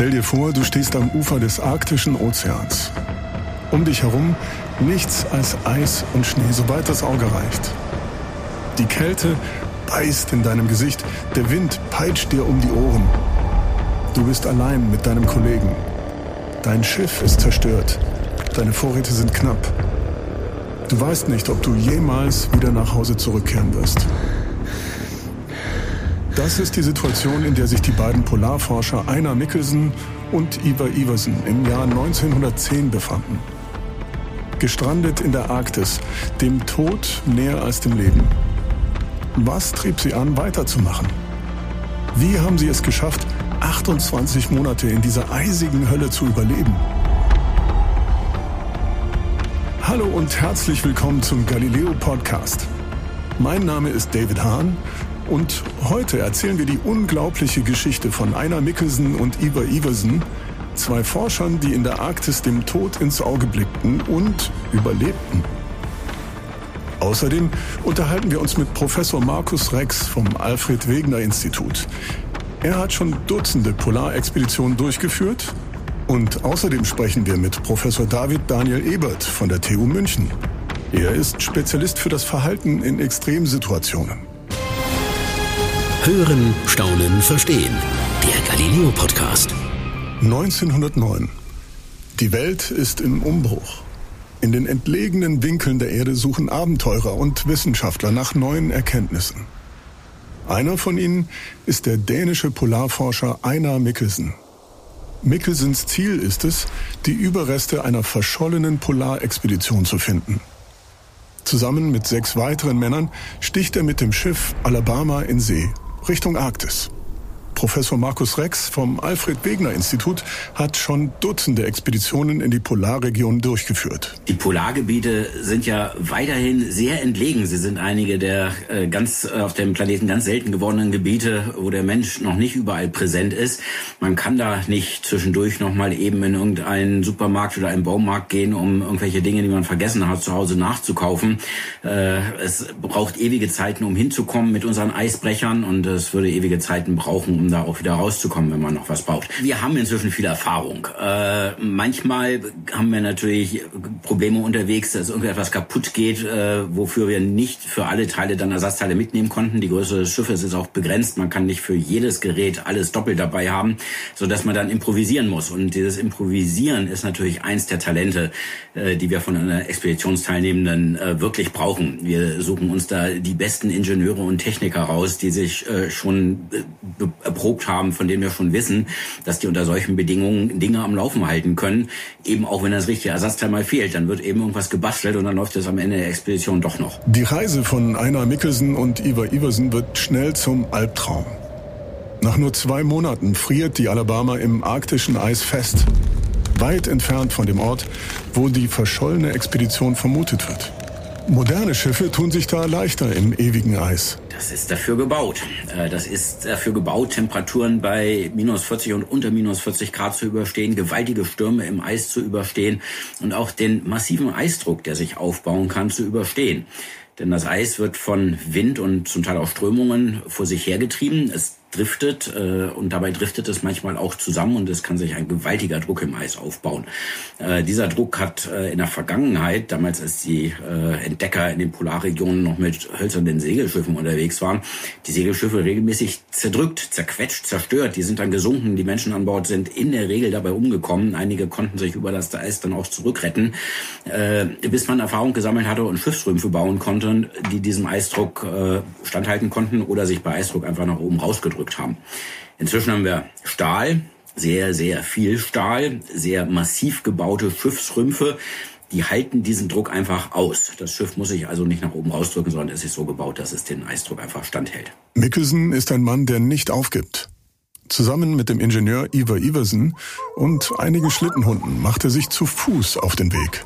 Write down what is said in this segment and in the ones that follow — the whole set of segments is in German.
Stell dir vor, du stehst am Ufer des arktischen Ozeans. Um dich herum nichts als Eis und Schnee, soweit das Auge reicht. Die Kälte beißt in deinem Gesicht, der Wind peitscht dir um die Ohren. Du bist allein mit deinem Kollegen. Dein Schiff ist zerstört, deine Vorräte sind knapp. Du weißt nicht, ob du jemals wieder nach Hause zurückkehren wirst. Das ist die Situation, in der sich die beiden Polarforscher Einar Mikkelsen und Ivar Iversen im Jahr 1910 befanden. Gestrandet in der Arktis, dem Tod näher als dem Leben. Was trieb sie an, weiterzumachen? Wie haben sie es geschafft, 28 Monate in dieser eisigen Hölle zu überleben? Hallo und herzlich willkommen zum Galileo-Podcast. Mein Name ist David Hahn und heute erzählen wir die unglaubliche Geschichte von Einar Mikkelsen und Ivar Iversen, zwei Forschern, die in der Arktis dem Tod ins Auge blickten und überlebten. Außerdem unterhalten wir uns mit Professor Markus Rex vom Alfred-Wegener-Institut. Er hat schon Dutzende Polarexpeditionen durchgeführt und außerdem sprechen wir mit Professor David Daniel Ebert von der TU München. Er ist Spezialist für das Verhalten in Extremsituationen. Hören, staunen, verstehen. Der Galileo-Podcast. 1909. Die Welt ist im Umbruch. In den entlegenen Winkeln der Erde suchen Abenteurer und Wissenschaftler nach neuen Erkenntnissen. Einer von ihnen ist der dänische Polarforscher Einar Mikkelsen. Mikkelsens Ziel ist es, die Überreste einer verschollenen Polarexpedition zu finden. Zusammen mit 6 weiteren Männern sticht er mit dem Schiff Alabama in See, Richtung Arktis. Professor Markus Rex vom Alfred-Wegener-Institut hat schon Dutzende Expeditionen in die Polarregion durchgeführt. Die Polargebiete sind ja weiterhin sehr entlegen. Sie sind einige der auf dem Planeten ganz selten gewordenen Gebiete, wo der Mensch noch nicht überall präsent ist. Man kann da nicht zwischendurch noch mal eben in irgendeinen Supermarkt oder einen Baumarkt gehen, um irgendwelche Dinge, die man vergessen hat, zu Hause nachzukaufen. Es braucht ewige Zeiten, um hinzukommen mit unseren Eisbrechern, und es würde ewige Zeiten brauchen, um da auch wieder rauszukommen, wenn man noch was braucht. Wir haben inzwischen viel Erfahrung. Manchmal haben wir natürlich Probleme unterwegs, dass irgendetwas kaputt geht, wofür wir nicht für alle Teile dann Ersatzteile mitnehmen konnten. Die Größe des Schiffes ist auch begrenzt. Man kann nicht für jedes Gerät alles doppelt dabei haben, sodass man dann improvisieren muss. Und dieses Improvisieren ist natürlich eins der Talente, die wir von einer Expeditionsteilnehmenden wirklich brauchen. Wir suchen uns da die besten Ingenieure und Techniker raus, die sich schon erprobt haben, von denen wir schon wissen, dass die unter solchen Bedingungen Dinge am Laufen halten können. Eben auch wenn das richtige Ersatzteil mal fehlt, dann wird eben irgendwas gebastelt und dann läuft es am Ende der Expedition doch noch. Die Reise von Einar Mikkelsen und Ivar Iversen wird schnell zum Albtraum. Nach nur 2 Monaten friert die Alabama im arktischen Eis fest, weit entfernt von dem Ort, wo die verschollene Expedition vermutet wird. Moderne Schiffe tun sich da leichter im ewigen Eis. Das ist dafür gebaut. Temperaturen bei -40 und unter -40 Grad zu überstehen, gewaltige Stürme im Eis zu überstehen und auch den massiven Eisdruck, der sich aufbauen kann, zu überstehen. Denn das Eis wird von Wind und zum Teil auch Strömungen vor sich hergetrieben. Es driftet und dabei driftet es manchmal auch zusammen und es kann sich ein gewaltiger Druck im Eis aufbauen. Dieser Druck hat in der Vergangenheit, damals als die Entdecker in den Polarregionen noch mit hölzernen Segelschiffen unterwegs waren, die Segelschiffe regelmäßig zerdrückt, zerquetscht, zerstört. Die sind dann gesunken, die Menschen an Bord sind in der Regel dabei umgekommen. Einige konnten sich über das Eis dann auch zurückretten, bis man Erfahrung gesammelt hatte und Schiffsrümpfe bauen konnte, die diesem Eisdruck standhalten konnten oder sich bei Eisdruck einfach nach oben rausgedrückt haben. Inzwischen haben wir Stahl, sehr, sehr viel Stahl, sehr massiv gebaute Schiffsrümpfe, die halten diesen Druck einfach aus. Das Schiff muss sich also nicht nach oben rausdrücken, sondern es ist so gebaut, dass es den Eisdruck einfach standhält. Mikkelsen ist ein Mann, der nicht aufgibt. Zusammen mit dem Ingenieur Ivar Iversen und einigen Schlittenhunden macht er sich zu Fuß auf den Weg.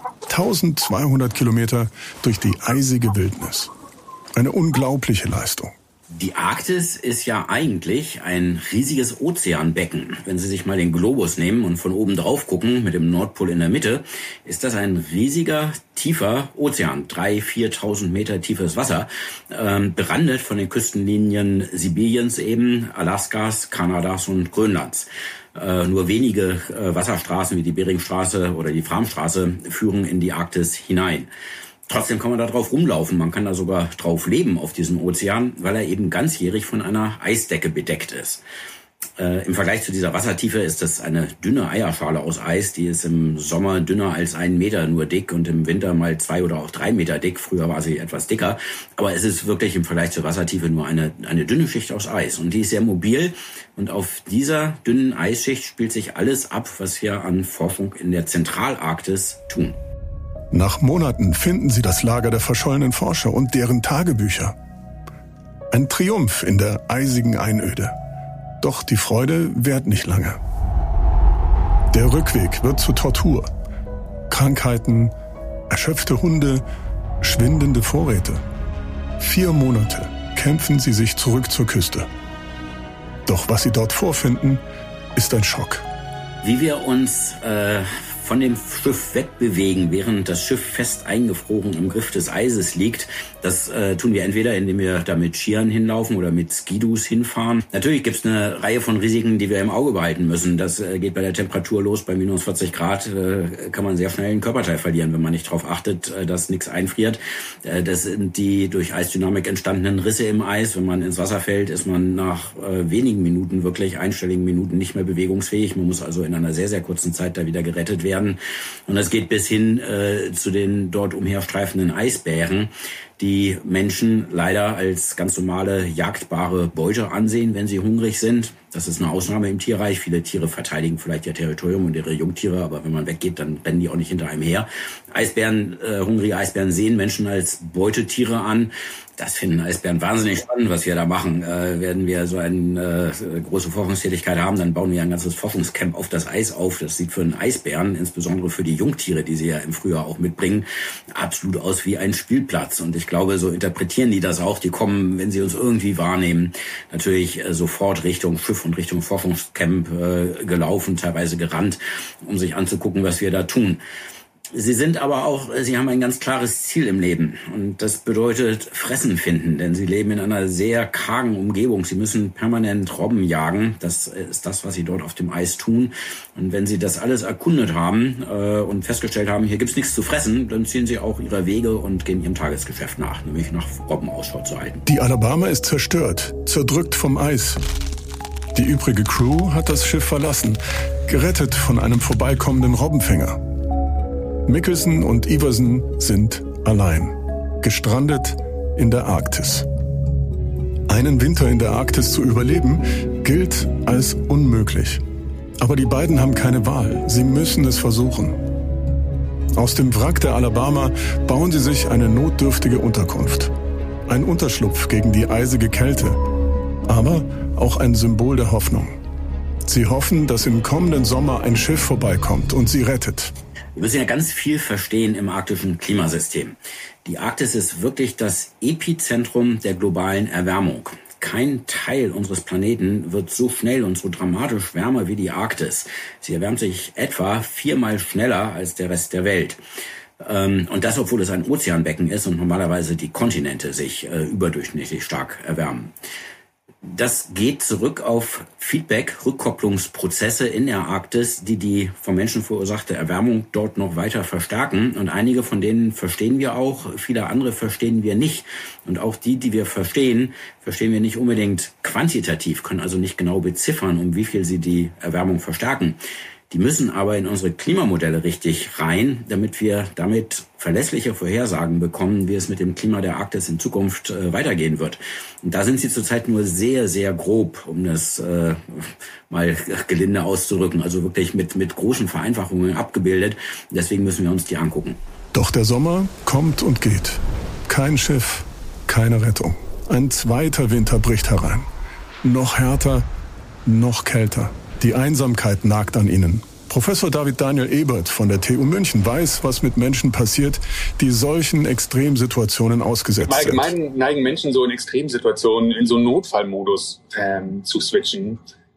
1200 Kilometer durch die eisige Wildnis. Eine unglaubliche Leistung. Die Arktis ist ja eigentlich ein riesiges Ozeanbecken. Wenn Sie sich mal den Globus nehmen und von oben drauf gucken, mit dem Nordpol in der Mitte, ist das ein riesiger, tiefer Ozean. 3.000, 4.000 Meter tiefes Wasser, berandet von den Küstenlinien Sibiriens eben, Alaskas, Kanadas und Grönlands. Nur wenige Wasserstraßen wie die Beringstraße oder die Framstraße führen in die Arktis hinein. Trotzdem kann man da drauf rumlaufen. Man kann da sogar drauf leben auf diesem Ozean, weil er eben ganzjährig von einer Eisdecke bedeckt ist. Im Vergleich zu dieser Wassertiefe ist das eine dünne Eierschale aus Eis. Die ist im Sommer dünner als 1 Meter nur dick und im Winter mal 2 oder auch 3 Meter dick. Früher war sie etwas dicker. Aber es ist wirklich im Vergleich zur Wassertiefe nur eine dünne Schicht aus Eis. Und die ist sehr mobil. Und auf dieser dünnen Eisschicht spielt sich alles ab, was wir an Forschung in der Zentralarktis tun. Nach Monaten finden sie das Lager der verschollenen Forscher und deren Tagebücher. Ein Triumph in der eisigen Einöde. Doch die Freude währt nicht lange. Der Rückweg wird zu Tortur. Krankheiten, erschöpfte Hunde, schwindende Vorräte. 4 Monate kämpfen sie sich zurück zur Küste. Doch was sie dort vorfinden, ist ein Schock. Wie wir uns von dem Schiff wegbewegen, während das Schiff fest eingefroren im Griff des Eises liegt. Das tun wir entweder, indem wir da mit Skiern hinlaufen oder mit Skidus hinfahren. Natürlich gibt es eine Reihe von Risiken, die wir im Auge behalten müssen. Das geht bei der Temperatur los. Bei minus 40 Grad kann man sehr schnell einen Körperteil verlieren, wenn man nicht darauf achtet, dass nichts einfriert. Das sind die durch Eisdynamik entstandenen Risse im Eis. Wenn man ins Wasser fällt, ist man nach wenigen Minuten, wirklich einstelligen Minuten, nicht mehr bewegungsfähig. Man muss also in einer sehr, sehr kurzen Zeit da wieder gerettet werden. Und das geht bis hin zu den dort umherstreifenden Eisbären, die Menschen leider als ganz normale jagdbare Beute ansehen, wenn sie hungrig sind. Das ist eine Ausnahme im Tierreich. Viele Tiere verteidigen vielleicht ihr Territorium und ihre Jungtiere, aber wenn man weggeht, dann rennen die auch nicht hinter einem her. Hungrige Eisbären sehen Menschen als Beutetiere an. Das finden Eisbären wahnsinnig spannend, was wir da machen. Werden wir so eine große Forschungstätigkeit haben, dann bauen wir ein ganzes Forschungscamp auf das Eis auf. Das sieht für einen Eisbären, insbesondere für die Jungtiere, die sie ja im Frühjahr auch mitbringen, absolut aus wie ein Spielplatz. Und ich glaube, so interpretieren die das auch. Die kommen, wenn sie uns irgendwie wahrnehmen, natürlich sofort Richtung Schiff und Richtung Forschungscamp gelaufen, teilweise gerannt, um sich anzugucken, was wir da tun. Sie haben ein ganz klares Ziel im Leben. Und das bedeutet Fressen finden, denn sie leben in einer sehr kargen Umgebung. Sie müssen permanent Robben jagen. Das ist das, was sie dort auf dem Eis tun. Und wenn sie das alles erkundet haben und festgestellt haben, hier gibt's nichts zu fressen, dann ziehen sie auch ihre Wege und gehen ihrem Tagesgeschäft nach, nämlich nach Robben Ausschau zu halten. Die Alabama ist zerstört, zerdrückt vom Eis. Die übrige Crew hat das Schiff verlassen, gerettet von einem vorbeikommenden Robbenfänger. Michelson und Iversen sind allein, gestrandet in der Arktis. Einen Winter in der Arktis zu überleben, gilt als unmöglich. Aber die beiden haben keine Wahl, sie müssen es versuchen. Aus dem Wrack der Alabama bauen sie sich eine notdürftige Unterkunft. Ein Unterschlupf gegen die eisige Kälte, aber auch ein Symbol der Hoffnung. Sie hoffen, dass im kommenden Sommer ein Schiff vorbeikommt und sie rettet. Wir müssen ja ganz viel verstehen im arktischen Klimasystem. Die Arktis ist wirklich das Epizentrum der globalen Erwärmung. Kein Teil unseres Planeten wird so schnell und so dramatisch wärmer wie die Arktis. Sie erwärmt sich etwa 4-mal schneller als der Rest der Welt. Und das, obwohl es ein Ozeanbecken ist und normalerweise die Kontinente sich überdurchschnittlich stark erwärmen. Das geht zurück auf Feedback-Rückkopplungsprozesse in der Arktis, die vom Menschen verursachte Erwärmung dort noch weiter verstärken. Und einige von denen verstehen wir auch, viele andere verstehen wir nicht. Und auch die wir verstehen wir nicht unbedingt quantitativ, können also nicht genau beziffern, um wie viel sie die Erwärmung verstärken. Die müssen aber in unsere Klimamodelle richtig rein, damit wir damit verlässliche Vorhersagen bekommen, wie es mit dem Klima der Arktis in Zukunft weitergehen wird. Und da sind sie zurzeit nur sehr, sehr grob, um das mal gelinde auszudrücken, also wirklich mit großen Vereinfachungen abgebildet. Deswegen müssen wir uns die angucken. Doch der Sommer kommt und geht. Kein Schiff, keine Rettung. Ein zweiter Winter bricht herein. Noch härter, noch kälter. Die Einsamkeit nagt an ihnen. Professor David Daniel Ebert von der TU München weiß, was mit Menschen passiert, die solchen Extremsituationen ausgesetzt sind. Allgemein neigen Menschen so in Extremsituationen in so einen Notfallmodus zu switchen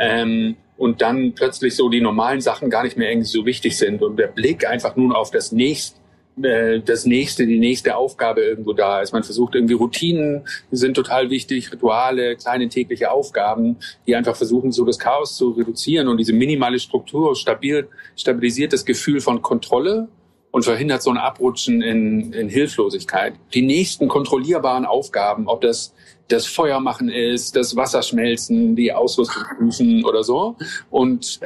und dann plötzlich so die normalen Sachen gar nicht mehr irgendwie so wichtig sind und der Blick einfach nur auf das die nächste Aufgabe irgendwo da ist. Man versucht irgendwie Routinen sind total wichtig, Rituale, kleine tägliche Aufgaben, die einfach versuchen, so das Chaos zu reduzieren, und diese minimale Struktur stabilisiert das Gefühl von Kontrolle und verhindert so ein Abrutschen in Hilflosigkeit. Die nächsten kontrollierbaren Aufgaben, ob das Feuer machen ist, das Wasser schmelzen, die Ausrüstung prüfen oder so. Und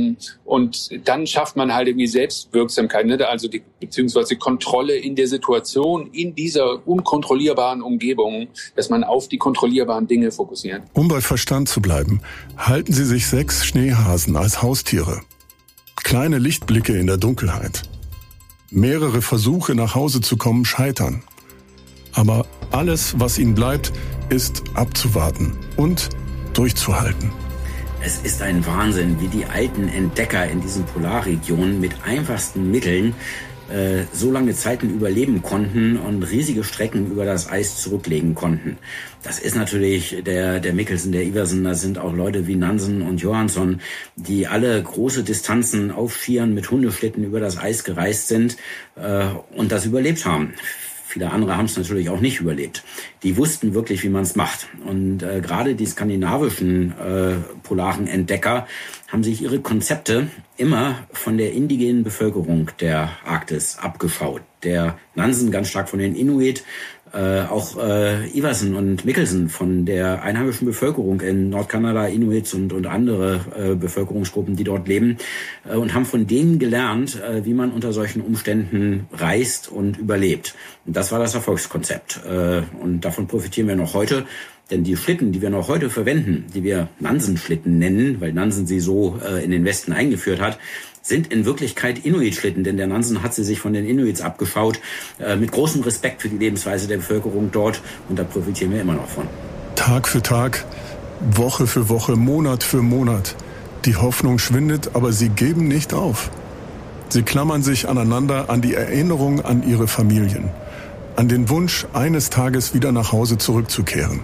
dann schafft man halt irgendwie Selbstwirksamkeit, ne? Also beziehungsweise Kontrolle in der Situation, in dieser unkontrollierbaren Umgebung, dass man auf die kontrollierbaren Dinge fokussiert. Um bei Verstand zu bleiben, halten Sie sich 6 Schneehasen als Haustiere. Kleine Lichtblicke in der Dunkelheit. Mehrere Versuche, nach Hause zu kommen, scheitern. Aber alles, was ihnen bleibt, ist abzuwarten und durchzuhalten. Es ist ein Wahnsinn, wie die alten Entdecker in diesen Polarregionen mit einfachsten Mitteln so lange Zeiten überleben konnten und riesige Strecken über das Eis zurücklegen konnten. Das ist natürlich der Michelson, der Iversen, das sind auch Leute wie Nansen und Johansson, die alle große Distanzen auf Skiern mit Hundeschlitten über das Eis gereist sind und das überlebt haben. Viele andere haben es natürlich auch nicht überlebt. Die wussten wirklich, wie man es macht. Und gerade die skandinavischen polaren Entdecker haben sich ihre Konzepte immer von der indigenen Bevölkerung der Arktis abgeschaut. Der Nansen ganz stark von den Inuit, auch Iversen und Michelson von der einheimischen Bevölkerung in Nordkanada, Inuits und andere Bevölkerungsgruppen, die dort leben, und haben von denen gelernt, wie man unter solchen Umständen reist und überlebt. Und das war das Erfolgskonzept. Und davon profitieren wir noch heute. Denn die Schlitten, die wir noch heute verwenden, die wir Nansen-Schlitten nennen, weil Nansen sie so in den Westen eingeführt hat, sind in Wirklichkeit Inuit-Schlitten, denn der Nansen hat sie sich von den Inuits abgeschaut, mit großem Respekt für die Lebensweise der Bevölkerung dort, und da profitieren wir immer noch von. Tag für Tag, Woche für Woche, Monat für Monat. Die Hoffnung schwindet, aber sie geben nicht auf. Sie klammern sich aneinander an die Erinnerung an ihre Familien, an den Wunsch, eines Tages wieder nach Hause zurückzukehren.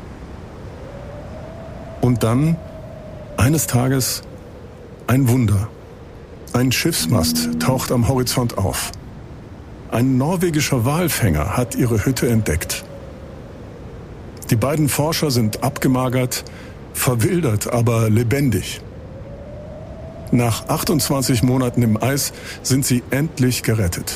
Und dann, eines Tages, ein Wunder. Ein Schiffsmast taucht am Horizont auf. Ein norwegischer Walfänger hat ihre Hütte entdeckt. Die beiden Forscher sind abgemagert, verwildert, aber lebendig. Nach 28 Monaten im Eis sind sie endlich gerettet.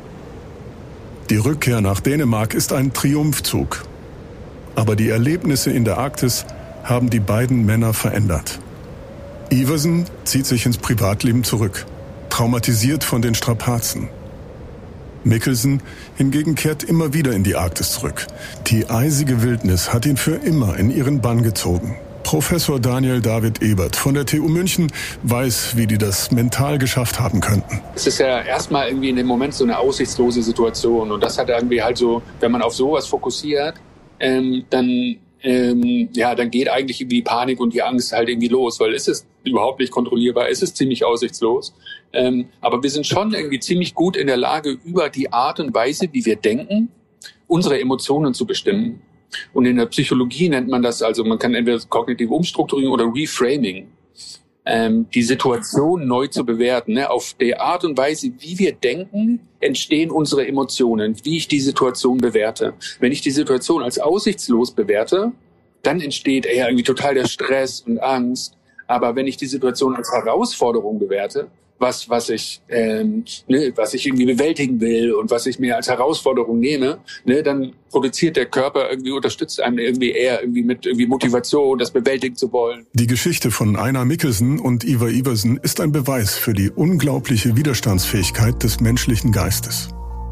Die Rückkehr nach Dänemark ist ein Triumphzug. Aber die Erlebnisse in der Arktis haben die beiden Männer verändert. Iversen zieht sich ins Privatleben zurück, traumatisiert von den Strapazen. Michelson hingegen kehrt immer wieder in die Arktis zurück. Die eisige Wildnis hat ihn für immer in ihren Bann gezogen. Professor Daniel David Ebert von der TU München weiß, wie die das mental geschafft haben könnten. Es ist ja erstmal irgendwie in dem Moment so eine aussichtslose Situation. Und das hat irgendwie halt so, wenn man auf sowas fokussiert, dann geht eigentlich irgendwie die Panik und die Angst halt irgendwie los, weil es ist überhaupt nicht kontrollierbar, es ist ziemlich aussichtslos. Aber wir sind schon irgendwie ziemlich gut in der Lage, über die Art und Weise, wie wir denken, unsere Emotionen zu bestimmen. Und in der Psychologie nennt man das, also man kann entweder kognitive Umstrukturierung oder Reframing, die Situation neu zu bewerten. Ne? Auf der Art und Weise, wie wir denken, entstehen unsere Emotionen, wie ich die Situation bewerte. Wenn ich die Situation als aussichtslos bewerte, dann entsteht eher irgendwie total der Stress und Angst. Aber wenn ich die Situation als Herausforderung bewerte, was ich irgendwie bewältigen will und was ich mir als Herausforderung nehme, ne, dann produziert der Körper irgendwie, unterstützt einem irgendwie eher irgendwie mit irgendwie Motivation, das bewältigen zu wollen. Die Geschichte von Einar Michelson und Ivar Iversen ist ein Beweis für die unglaubliche Widerstandsfähigkeit des menschlichen Geistes.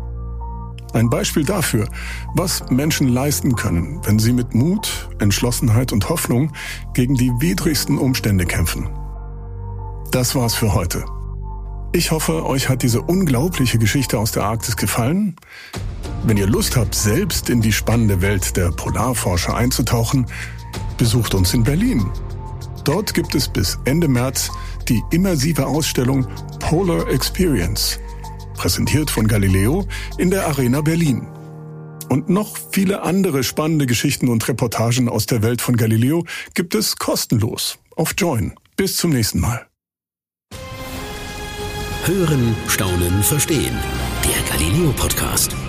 Ein Beispiel dafür, was Menschen leisten können, wenn sie mit Mut, Entschlossenheit und Hoffnung gegen die widrigsten Umstände kämpfen. Das war's für heute. Ich hoffe, euch hat diese unglaubliche Geschichte aus der Arktis gefallen. Wenn ihr Lust habt, selbst in die spannende Welt der Polarforscher einzutauchen, besucht uns in Berlin. Dort gibt es bis Ende März die immersive Ausstellung Polar Experience, präsentiert von Galileo in der Arena Berlin. Und noch viele andere spannende Geschichten und Reportagen aus der Welt von Galileo gibt es kostenlos auf Join. Bis zum nächsten Mal. Hören, Staunen, Verstehen. Der Galileo Podcast.